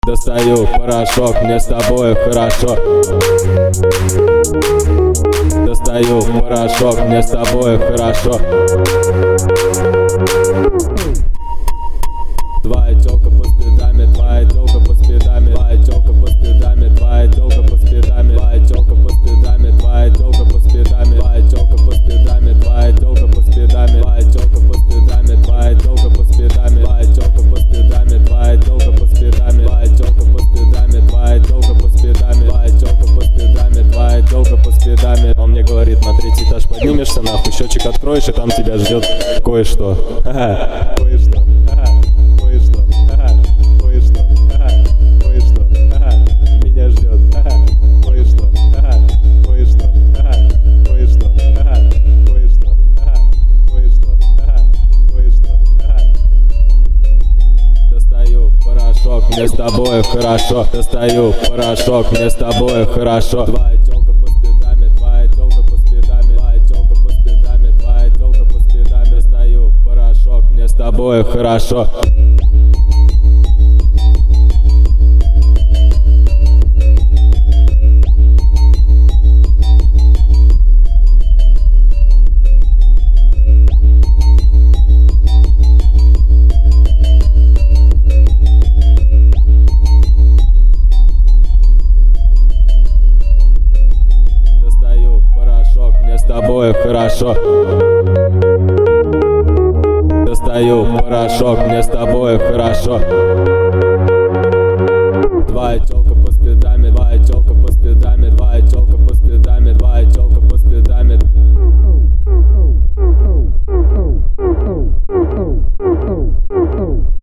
Достаю порошок, мне с тобой хорошо. Достаю порошок, мне с тобой хорошо. Твоя тёлка по спидами, твоя тёлка по спидами, твоя тёлка по спидами, твоя тёлка по спидами, твоя тёлка по спидами, твоя тёлка по спидами, твоя тёлка по спидами, твоя тёлка по спидами, твоя тёлка по спидами, твоя тёлка по спидами, твоя тёлка по спидами, твоя тёлка по спидами, твоя тёлка по спидами, твоя тёлка по спидами, твоя тёлка по спидами, твоя тёлка по спидами. Он мне говорит: на 3-й этаж поднимешься, нахуй, счетчик откроешь, и там тебя ждет кое-что. Кое-что. Меня ждет кое-что, кое-что, кое-что, кое-что, кое-что, кое-что. Достаю порошок, мне с тобой хорошо. Достаю порошок, мне с тобой хорошо. Твоя тёлка по спидами, твоя тёлка по спидами, твоя тёлка по спидами, твоя тёлка по спидами. Достаю порошок, мне с тобой хорошо. Мне с тобой хорошо. Достаю порошок, мне с тобой хорошо. Твоя тёлка